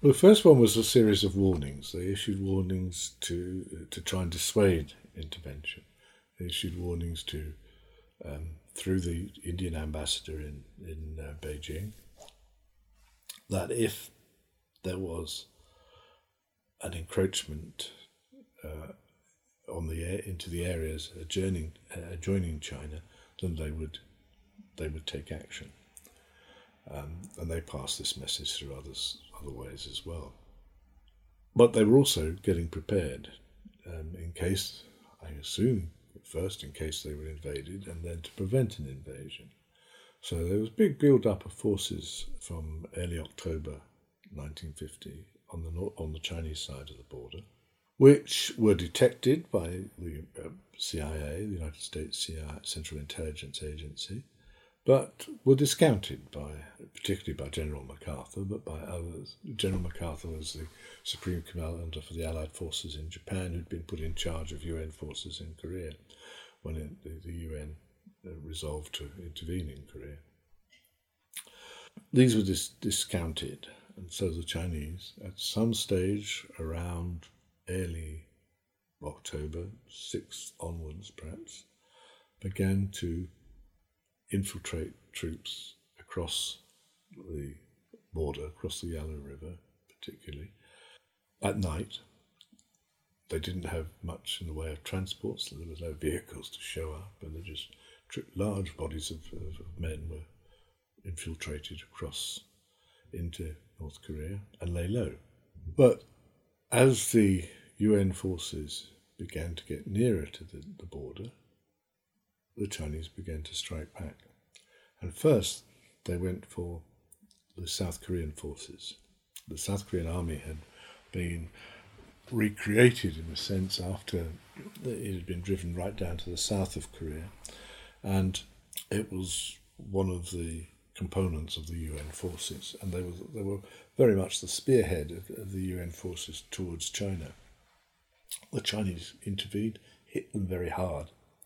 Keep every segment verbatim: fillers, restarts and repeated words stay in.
Well, the first one was a series of warnings. They issued warnings to to try and dissuade intervention. They issued warnings to um, through the Indian ambassador in in uh, Beijing that if there was an encroachment uh, on the air, into the areas adjoining uh, adjoining China, then they would they would take action. Um, and they passed this message through others, other ways as well. But they were also getting prepared um, in case, I assume, at first in case they were invaded, and then to prevent an invasion. So there was a big build-up of forces from early October nineteen fifty on the on the Chinese side of the border, which were detected by the uh, C I A, the United States C I A, Central Intelligence Agency, but were discounted by, particularly by General MacArthur, but by others. General MacArthur was the Supreme Commander for the Allied forces in Japan, who'd been put in charge of U N forces in Korea when it, the, the U N resolved to intervene in Korea. These were dis- discounted, and so the Chinese, at some stage around early October, sixth onwards perhaps, began to infiltrate troops across the border, across the Yalu River particularly, at night. They didn't have much in the way of transport, so there was no vehicles to show up, and they just large bodies of, of, of men were infiltrated across into North Korea and lay low. But as the U N forces began to get nearer to the, the border, the Chinese began to strike back. And first, they went for the South Korean forces. The South Korean army had been recreated, in a sense, after it had been driven right down to the south of Korea. And it was one of the components of the U N forces. And they were, they were very much the spearhead of, of the U N forces towards China. The Chinese intervened, hit them very hard.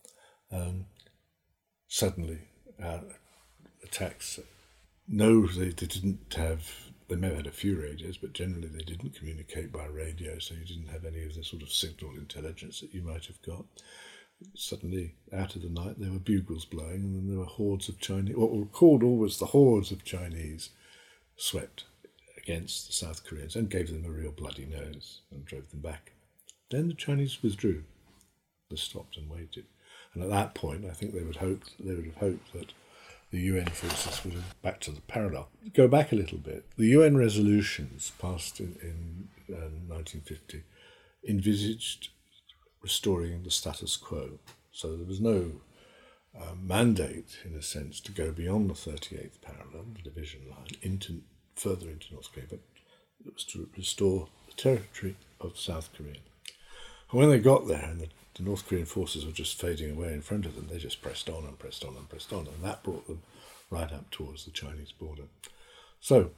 Um, suddenly, uh, attacks. No, they, they didn't have, they may have had a few radios, but generally they didn't communicate by radio, so you didn't have any of the sort of signal intelligence that you might have got. Suddenly, out of the night, there were bugles blowing, and then there were hordes of Chinese, what were called always the hordes of Chinese, swept against the South Koreans and gave them a real bloody nose and drove them back. Then the Chinese withdrew. They stopped and waited. And at that point, I think they would hope they would have hoped that the U N forces would have, back to the parallel. Go back a little bit. The U N resolutions passed in, in uh, nineteen fifty envisaged restoring the status quo. So there was no uh, mandate, in a sense, to go beyond the thirty-eighth parallel, the division line, into further into North Korea, but it was to restore the territory of South Korea. And when they got there, and the The North Korean forces were just fading away in front of them, they just pressed on and pressed on and pressed on, and that brought them right up towards the Chinese border. So,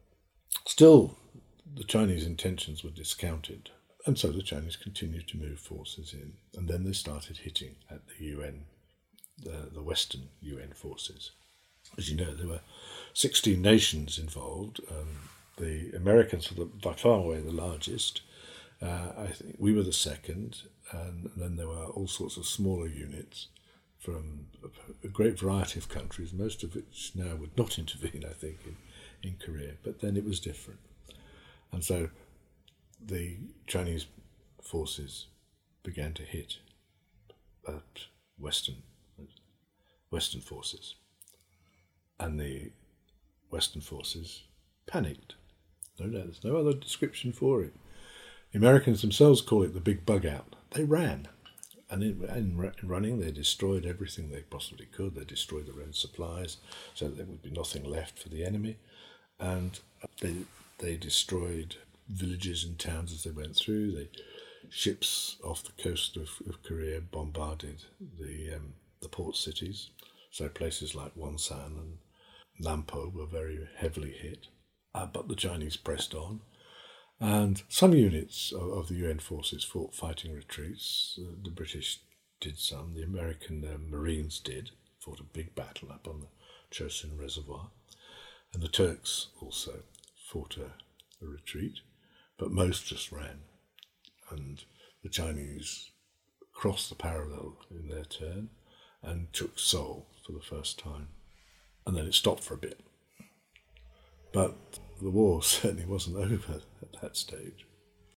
still, the Chinese intentions were discounted, and so the Chinese continued to move forces in, and then they started hitting at the U N, the, the Western U N forces. As you know, there were sixteen nations involved. Um, the Americans were the, by far away the largest. Uh, I think we were the second, and then there were all sorts of smaller units from a great variety of countries, most of which now would not intervene, I think, in, in Korea. But then it was different. And so the Chinese forces began to hit at Western, Western forces. And the Western forces panicked. No, no, there's no other description for it. The Americans themselves call it the big bug out. They ran. And in, in running, they destroyed everything they possibly could. They destroyed their own supplies, so that there would be nothing left for the enemy. And they they destroyed villages and towns as they went through. They ships off the coast of, of Korea bombarded the um, the port cities. So places like Wonsan and Nampo were very heavily hit. Uh, but the Chinese pressed on. And some units of, of the U N forces fought fighting retreats. Uh, the British did some. The American uh, Marines did, fought a big battle up on the Chosin Reservoir. And the Turks also fought a, a retreat, but most just ran. And the Chinese crossed the parallel in their turn and took Seoul for the first time. And then it stopped for a bit. But the war certainly wasn't over at that stage.